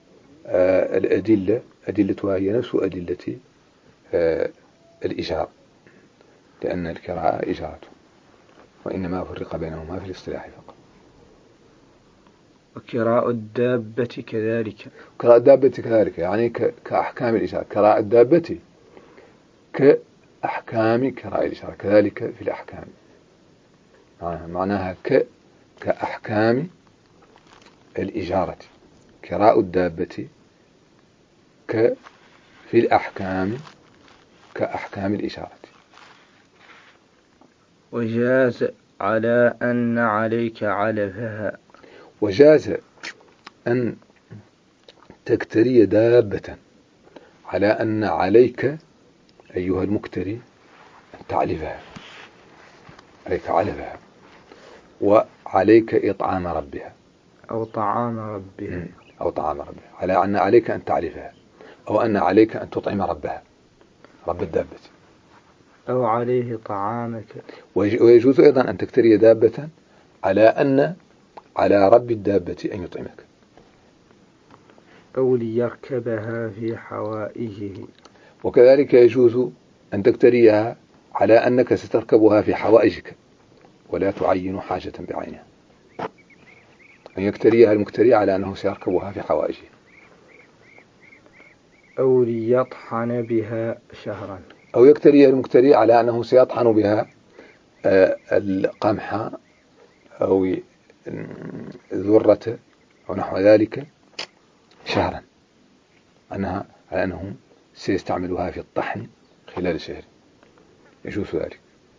B: أدلتها هي نفس أدلة الإشارة، لأن القراءة إشارة، وإنما فرق بينهما في الاصطلاح فقط.
A: وقراءة الدابة كذلك.
B: قراءة الدابة كذلك، يعني كأحكام الإشارة. قراءة الدابة كأحكام قراءة الإشارة كذلك في الأحكام، معناها كأحكام الإشارة. قراءة الدابة في الأحكام كأحكام الإشارة.
A: وجاز على أن عليك علفها.
B: وجاز أن تكتري دابة على أن عليك أيها المكتري أن تعلفها، عليك علفها، وعليك إطعام ربها
A: أو طعام ربها،
B: أو طعام ربها، على أن عليك أن تعلفها، أو أن عليك أن تطعم ربها، رب الدابة،
A: أو عليه طعامك.
B: ويجوز أيضا أن تكتري دابة على أن على رب الدابة أن يطعمك،
A: أو ليركبها في حوائجه.
B: وكذلك يجوز أن تكتريها على أنك ستركبها في حوائجك ولا تعين حاجة بعينها، أن يكتريها المكتري على أنه سيركبها في حوائجه.
A: أو ليطحن بها شهرا.
B: أو يكتريها المكتري على أنه سيطحن بها القمح أو الذرة أو نحو ذلك شهرا، على أنه سيستعملها في الطحن خلال شهر، يجوز ذلك.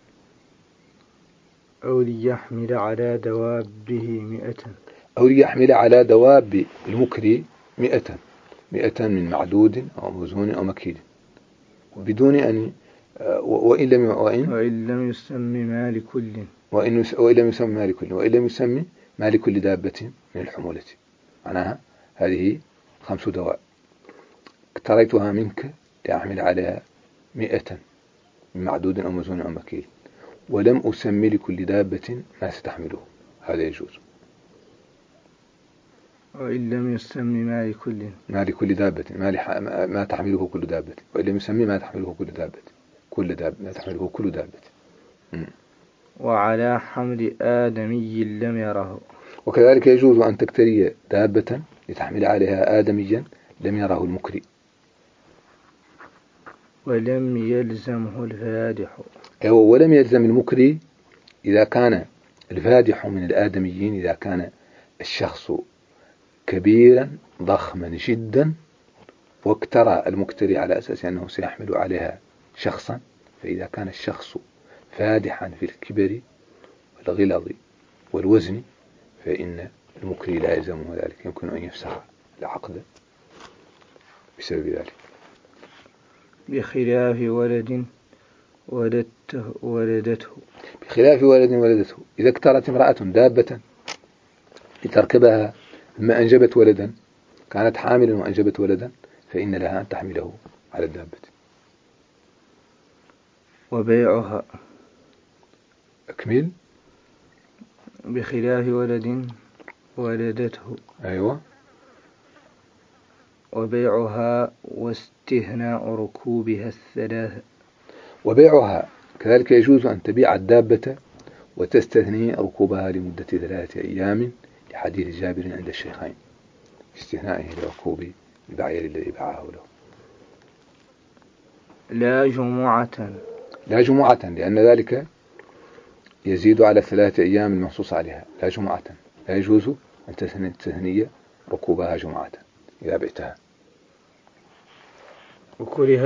A: أو ليحمل على دوابه 100.
B: أو ليحمل على دواب المكري 100 من معدود أو موزون أو مكيل، بدون أن وإن لم
A: يسمي ما لكل،
B: وإن لم يسمي ما لكل، وإن لم يسمي ما لكل دابة من الحمولة. معناها هذه 5 دواب اقتريتها منك لأحمل عليها 100 من معدود أو موزون أو مكيل، ولم أسمي لكل دابة ما ستحمله، هذا يجوز.
A: وإن لم يسمي
B: ما لكل دابة، ما تحمله كل دابة، وإن لم يسمي ما تحمله كل دابة ما تحمله كل دابة.
A: وعلى حمل آدمي لم يره.
B: وكذلك يجوز أن تكتري دابة لتحمل عليها آدميا لم يره المكري،
A: ولم يلزمه الفادح.
B: ولم يلزم المكري إذا كان الفادح من الآدميين، إذا كان الشخص كبيرا ضخما جدا واكترى المكتري على أساس أنه سيحمل عليها شخصا، فإذا كان الشخص فادحا في الكبر والغلظ والوزن فإن المكري لا يلزمه ذلك، يمكن أن يفسخ العقد بسبب ذلك.
A: بخلاف ولد ولدته.
B: بخلاف ولد ولدته، إذا اكترت امرأة دابة لتركبها ثم أنجبت ولدا، كانت حاملا وأنجبت ولدا، فإن لها أن تحمله على الدابة.
A: وبيعها.
B: أكمل.
A: بخلاف ولد ولدته.
B: أيوة.
A: وبيعها واستثناء ركوبها 3.
B: وبيعها كذلك يجوز أن تبيع الدابة وتستثني ركوبها لمدة 3 أيام، لحديث جابر عند الشيخين استثنائه لركوب البعير الذي باعه له.
A: لا جمعة،
B: لأن ذلك يزيد على 3 أيام المنصوص عليها. لا جمعة، لا يجوز أن تثني ركوبها جمعة إذا بعتها.
A: وكره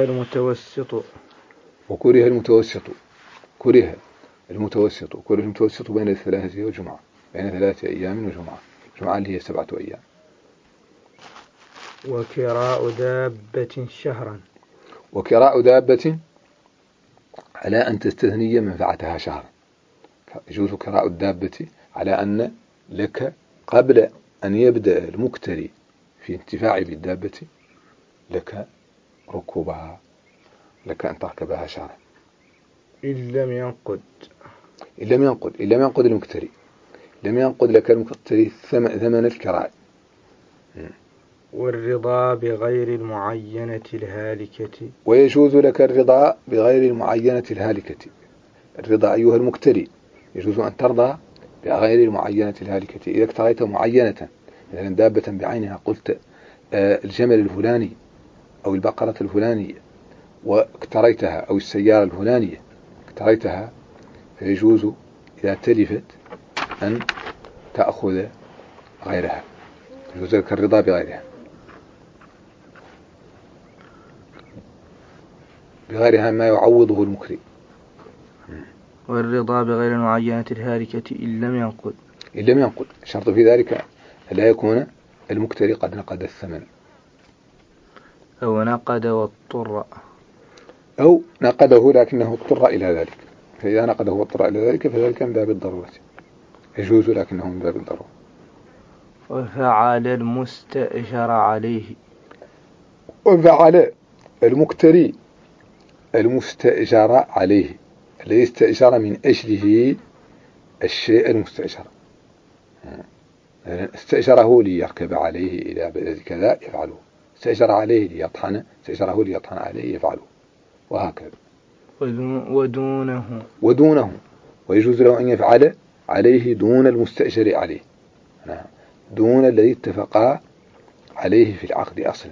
B: المتوسط بين 3 وجمعة، بين 3 أيام وجمعة، جمعة اللي هي 7 أيام.
A: وكراء دابة شهرا.
B: وكراء دابة على أن تستثني منفعتها شهرا. يجوز كراء الدابة على أن لك قبل أن يبدأ المكتري في انتفاع بالدابة لك ركوبها، لك أن تركبها شهرا
A: إن لم ينقد
B: المكتري، لم ينقد لك المكتري ثمن الكراء.
A: والرضا بغير المعينة الهالكة،
B: ويجوز لك الرضا بغير المعينة الهالكة. الرضا أيها المكتري يجوز أن ترضى بغير المعينة الهالكة. إذا اكتريت معينة مثلا دابة بعينها، قلت الجمل الفلاني أو البقرة الفلانية واكتريتها، أو السيارة الفلانية اكتريتها، فيجوز إذا تلفت أن تأخذ غيرها، يجوز لك الرضا بغيرها، بغيرها ما يعوضه المكري.
A: والرضا بغير المعينة الهالكة إن لم ينقد.
B: شرط في ذلك لا يكون المكتري قد نقد الثمن،
A: أو نقد واضطر،
B: أو نقده لكنه اضطر إلى ذلك. فإذا نقده واضطر إلى ذلك فذلك من باب الضرورة، يجوز لكنه من باب الضرورة.
A: وفعل المستأجر عليه،
B: وفعل المكتري المستأجر عليه، الذي استأجر من أجله الشيء المستأجر، استأجره ليركب عليه إلى بلد كذا يفعله، استأجر عليه ليطحن، استأجره ليطحن عليه يفعله، وهكذا. ودونه ويجوز له أن يفعل عليه دون المستأجر عليه، دون الذي اتفقا عليه في العقد أصلا.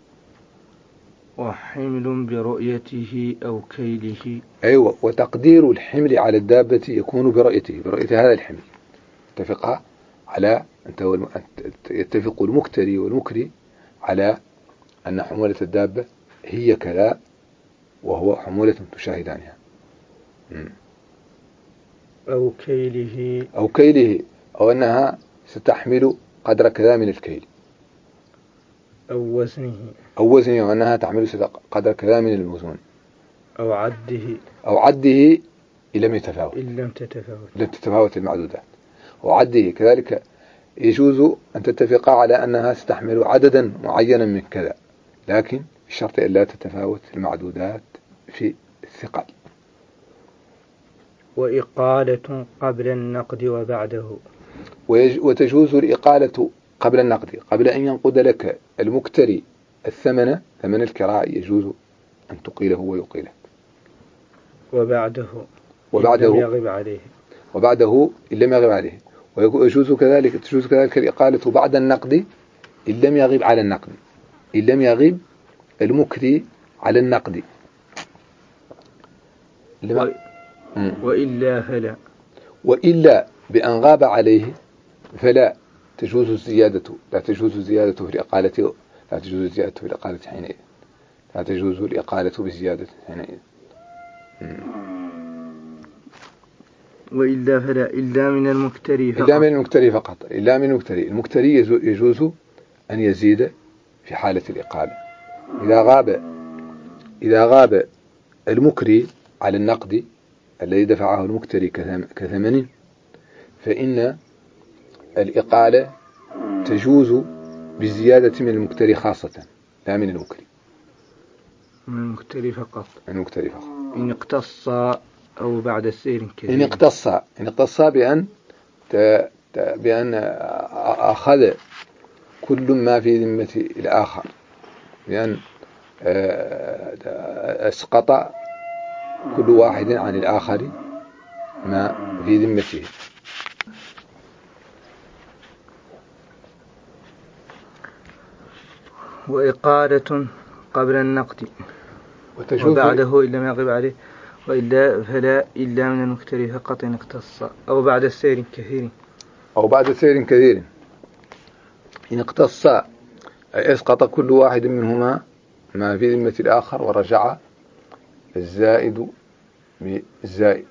A: وحمل برؤيته أو كيله،
B: أيوة، وتقدير الحمل على الدابة يكون برؤيته، برؤية هذا الحمل. اتفقا على أن يتفق المكتري والمكري على أن حمولة الدابة هي كذا، وهو حمولة تشاهدانها.
A: أو
B: كيله، أو أنها ستحمل قدر كذا من الكيل،
A: أو وزنه،
B: وأنها تحمل قدر كذا من الوزن،
A: أو
B: عده إن لم تتفاوت المعدودات. وعده كذلك يجوز أن تتفقا على أنها ستحمل عددا معينا من كذا، لكن بشرط أن لا تتفاوت المعدودات في الثقل.
A: وإقالة قبل النقد وبعده،
B: وتجوز الإقالة قبل النقد، قبل أن ينقد لك المكتري ثمن الكراء يجوز أن تقيله ويقيلك.
A: وبعده إن لم يغب عليه.
B: ويجوز كذلك الإقالة بعد النقد إن لم يغب على النقد، إن لم يغب المكري على النقد. وإلا بأن غاب عليه فلا تجوز الزيادة، لا تجوز الزيادة في الإقالة، حينئذ لا تجوز الإقالة بزيادة حينئذ.
A: وإلا فلا إلا من المكتري فقط.
B: إلا من المكتري يجوز أن يزيد في حالة الإقالة. إذا غاب المكري على النقد الذي دفعه المكتري كثمن، فإن الإقالة تجوز بالزيادة من المكتري خاصة، لا من المكري.
A: من المكتري فقط.
B: إن
A: اقتص أو بعد سير كثير.
B: إن اقتص بأن أخذ كل ما في ذمة الآخر، بأن أسقط كل واحد عن الآخر ما في ذمته.
A: وإقالة قبل النقد وبعده إن لم يغب عليه. وإلا فلا إلا من المكتري فقط إن اقتص أو بعد سير كثير.
B: إن اقتص أسقط كل واحد منهما ما في ذمة الآخر، ورجع الزائد بالزائد،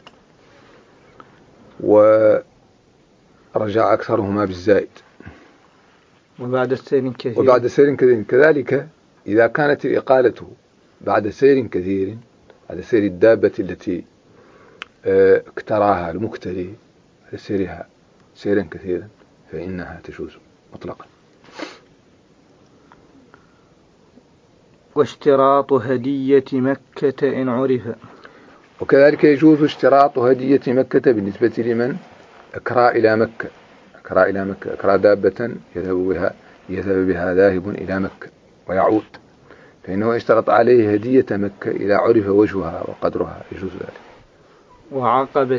B: ورجع أكثرهما بالزائد.
A: وبعد سير كثير.
B: كذلك إذا كانت الإقالة بعد سير كثير على سير الدابة التي اكتراها المكتري على سيرها سيرا كثيرا فإنها تجوز مطلقا.
A: واشتراط هدية مكة إن عرف.
B: وكذلك يجوز اشتراط هدية مكة بالنسبة لمن أكرى إلى مكة، أكرى دابة يذهب بها ذاهب إلى مكة ويعود، فإنه اشترط عليه هدية مكة إذا عرف وجهها وقدرها، يجوز ذلك.
A: وعقبة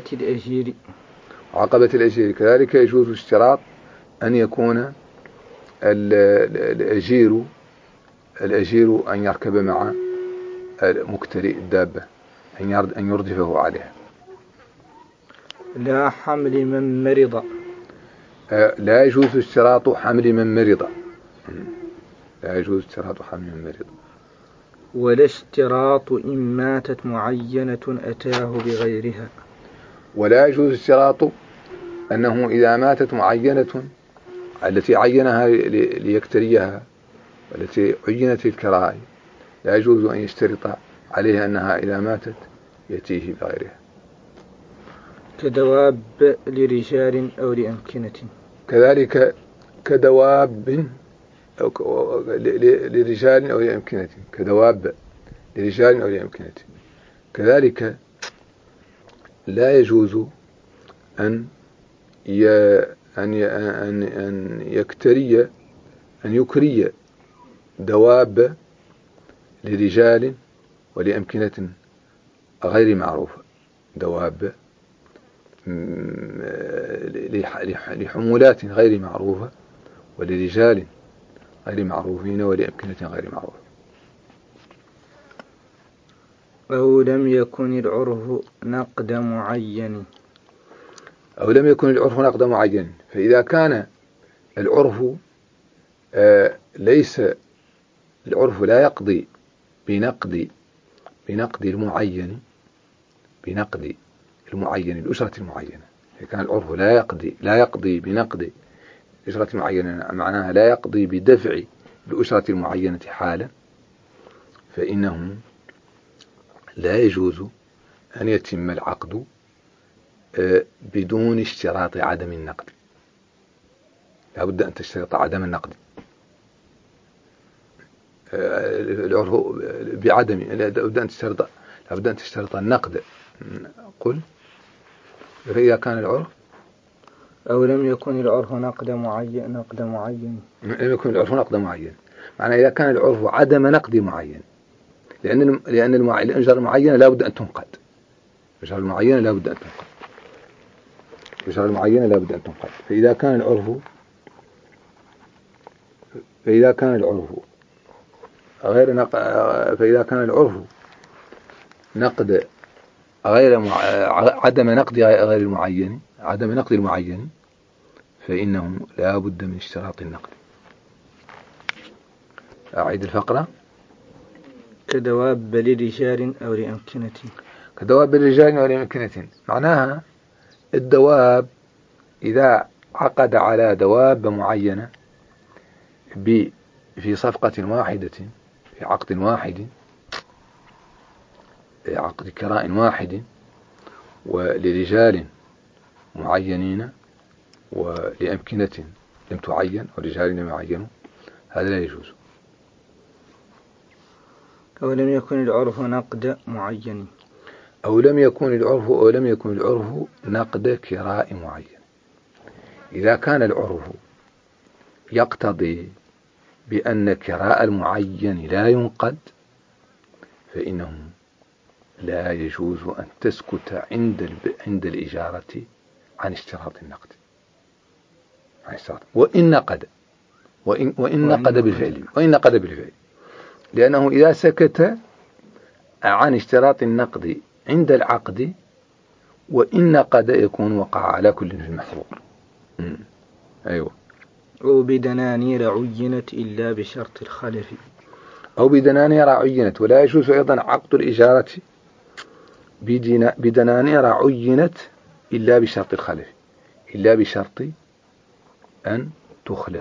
B: الأجير كذلك يجوز اشتراط أن يكون الأجير أن يركب مع مكتري الدابة، أن يردفه عليها.
A: لا حمل من مرض.
B: لا يجوز اشتراط حمل من مرض. لا يجوز اشتراط حمل من مرض.
A: ولا اشتراط إن ماتت معينة أتاه بغيرها.
B: ولا يجوز اشتراط أنه إذا ماتت معينة التي عينها ليكتريها والتي عينت الكراء لا يجوز أن يشترط عليها أنها إذا ماتت يأتيه بغيرها.
A: كدواب لرجال أو لأمكنة.
B: كذلك كدواب لرجال أو لأمكنة. كدواب لرجال أو لأمكنة. كذلك لا يجوز أن يكري دواب لرجال ولأمكنة غير معروفة، دواب لحمولات غير معروفة ولرجال غير معروفين ولأمكنة غير معروفة.
A: أو لم يكن العرف نقد معين.
B: أو لم يكن العرف نقد معين، فإذا كان العرف ليس العرف لا يقضي بنقد المعين، الأسرة المعينة. إذا كان العرف لا يقضي بنقد الأسرة المعينة، معناها لا يقضي بدفع الأسرة المعينة حالا، فإنه لا يجوز أن يتم العقد بدون اشتراط عدم النقد. لا بد أن تشترط عدم النقد. العرف بعدم لا بد أن تشترط النقد. قل فإذا كان العرف
A: أو لم يكن العرف نقد معين.
B: لم يكن العرف نقد معين، معنى إذا كان العرف عدم نقد معين، لأن الأجر المعينة لا بد أن تنقد. الأجر المعينة لا بد أن تنقد. فإذا كان العرف نقد عدم نقد غير المعين، عدم نقد المعين، فإنه لا بد من اشتراط النقد. أعيد الفقرة.
A: كدواب لرجال أو لأمكنة.
B: كدواب لرجال أو لأمكنة، معناها الدواب إذا عقد على دواب معينة في صفقة واحدة، في عقد واحد، في عقد كراء واحد، ولرجال معينين ولأمكنة لم تعين أو رجال لم يعينوا، هذا لا يجوز.
A: أو لم يكن العرف نقد معين.
B: أو لم يكن العرف نقد كراء معين. إذا كان العرف يقتضي بأن كراء المعين لا ينقد، فإنه لا يجوز أن تسكت عند الإجارة عن اشتراط النقد، وإن نقد بالفعل، لأنه إذا سكت عن اشتراط النقد عند العقد وإن نقد يكون وقع على كل في المحظور. أيوة.
A: أو بدنانير عينت إلا بشرط الخلف.
B: أو بدنانير عينت، ولا يجوز أيضا عقد الإجارة بدنانير عينت إلا بشرط الخلف، إلا بشرط أن تخلف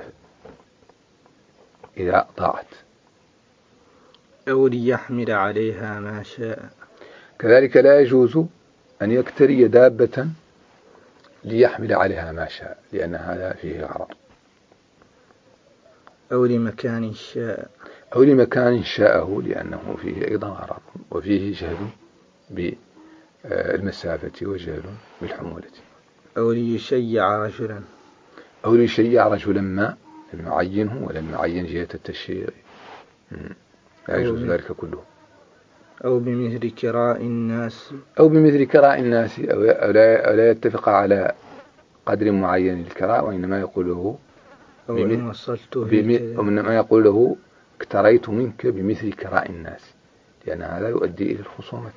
B: إذا ضاعت.
A: أو ليحمل عليها ما شاء.
B: كذلك لا يجوز أن يكتري دابة ليحمل عليها ما شاء، لأن هذا فيه غرض.
A: أو لمكان شاء،
B: أو لمكان شاءه، لأنه فيه أيضا غرض، وفيه جهل بالمسافة وجهل بالحمولة.
A: أو ليشيع رجلا،
B: أو ليشيع رجلا ما لم يعينه ولم يعين جهة التشييع، لا يجوز ذلك كله.
A: أو بمثل كراء الناس،
B: أو بمثل كراء الناس، أو لا يتفق على قدر معين للكراء، وإنما يقول له
A: أو إن وصلت في كذا،
B: وإنما يقول له اقتريت منك بمثل كراء الناس، لأن هذا يؤدي إلى الخصومة.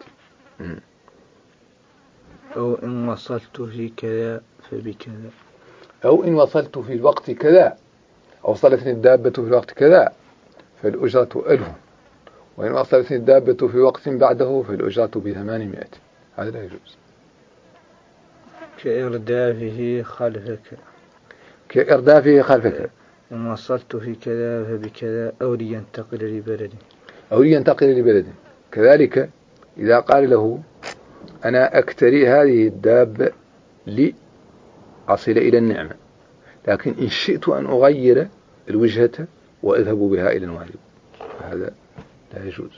A: أو إن وصلت في كذا فبكذا،
B: أو إن وصلت في الوقت كذا، أو وصلتني الدابة في الوقت كذا فالأجرة 1000، وإن وصلتني الدابة في وقت بعده فالأجرة ب800. هذا لا يجوز.
A: كإردافه خلفك،
B: كإردافه خلفك.
A: إن وصلت في كذا فبكذا، أو لينتقل لبلد،
B: أو لينتقل لبلد. كذلك إذا قال له أنا أكتري هذه الدابة لأصل إلى النعمة، لكن إن شئت أن أغير الوجهة وأذهب بها إلى الواجب، فهذا لا يجوز.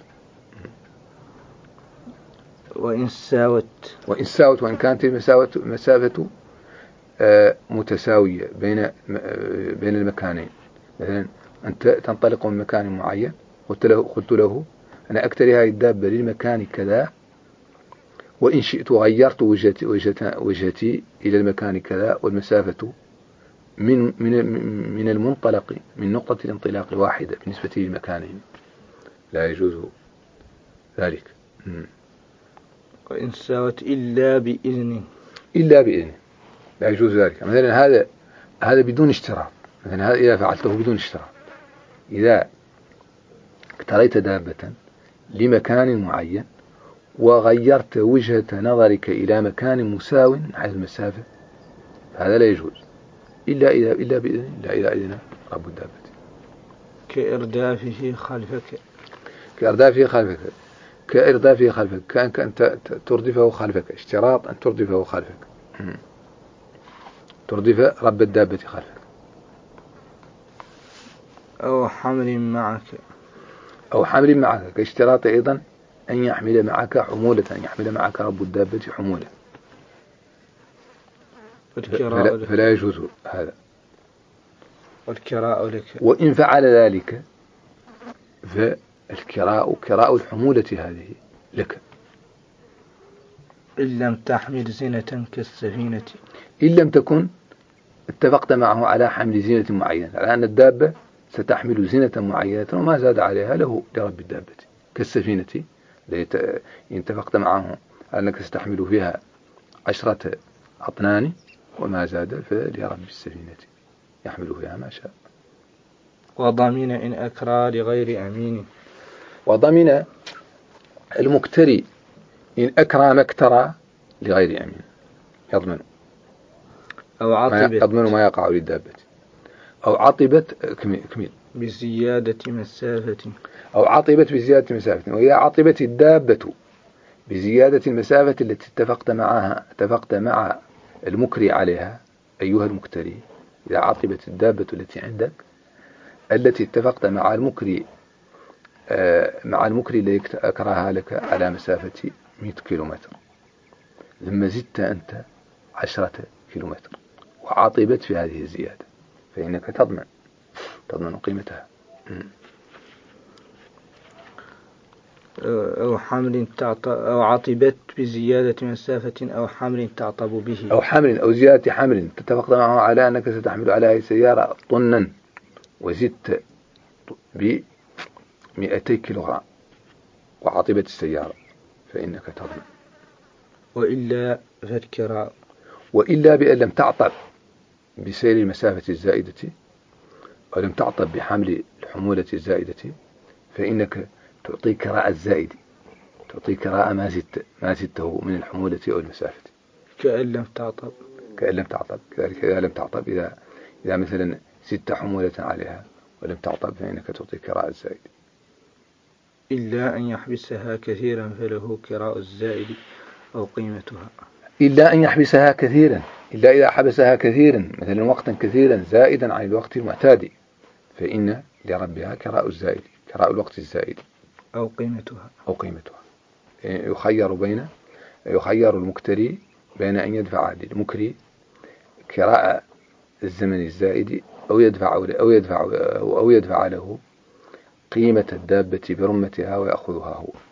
A: وإن ساوت،
B: وإن كانت المسافة متساوية بين المكانين. مثلا أنت تنطلق من مكان معين، قلت له أنا أكتري هذه الدابة للمكان كذا، وإن شئت غيرت وجهتي إلى المكان كذا، والمسافة من المنطلق من نقطة الانطلاق واحدة بالنسبة للمكانين، لا يجوز ذلك.
A: وإن ساوت إلا بإذنه،
B: إلا بإذنه لا يجوز ذلك. مثلا هذا بدون اشتراط. مثلا هذا إذا فعلته بدون اشتراط، إذا اقتريت دابة لمكان معين وغيرت وجهة نظرك إلى مكان مساو على المسافة، هذا لا يجوز إلا بإذن، لا إذا إذن رب الدابة.
A: كإردافه خلفك،
B: كإردافه خلفك، كأنك أنت تردفه خلفك، اشتراط أن تردفه خلفك، تردف رب الدابة خلفك.
A: أو حمل
B: معك، كاشتراط أيضا أن يحمل معك حمولة، أن يحمل معك رب الدابة حمولة، فلا يجوز هذا.
A: والكراء لك،
B: وإن فعل ذلك فالكراء الحمولة هذه لك،
A: إن لم تحمل زينة كالسفينة،
B: إن لم تكن اتفقت معه على حمل زينة معينة، على أن الدابة ستحمل زينة معينة وما زاد عليها له لرب الدابة، كالسفينة إن اتفقت معه أنك ستحمل فيها 10 أطنان وما زاد فلرب السفينة يحمل فيها ما شاء.
A: وضمن إن أكرى لغير أمين،
B: وضمن المكتري إن أكرى مكترى لغير أمين، يضمن ما يقع للدابة. أو عطبت كميل
A: بزيادة مسافة،
B: أو عطبت بزيادة مسافة. وإذا عطبت الدابة بزيادة المسافة التي اتفقت مع المكري عليها أيها المكتري، إذا عطبت الدابة التي عندك التي اتفقت مع المكري الذي أكرهها لك على مسافة 100 كيلومتر، ثم زدت أنت 10 كيلومتر وعطبت في هذه الزيادة، فإنك تضمن قيمتها.
A: أو حمل أو عطبت بزيادة مسافة أو حمل تعطب به،
B: أو زيادة حمل تتفق معه على أنك ستحمل على هذه السيارة طنا وزدت ب200 كيلوغرام وعطبت السيارة، فإنك تضمن.
A: وإلا فالكراء،
B: وإلا بأن لم تعطب بسير المسافة الزائدة ولم تعطب بحمل الحمولة الزائدة، فإنك تعطي كراء الزائد، تعطي كراء ما زدته من الحمولة أو المسافة،
A: كأن لم تعطب.
B: كذلك إذا لم تعطب، إذا مثلا زدت حمولة عليها ولم تعطب فإنك تعطي كراء الزائد.
A: إلا أن يحبسها كثيرا فله كراء الزائد أو قيمتها.
B: إلا أن يحبسها كثيرا، إلا إذا حبسها كثيرا مثلا وقتا كثيرا زائدا عن الوقت المعتاد، فإن لربها كراء الزائد، كراء الوقت الزائد
A: أو قيمتها.
B: يخير المكتري بين أن يدفع للمكري كراء الزمن الزائد أو يدفع له قيمة الدابة برمتها ويأخذها هو.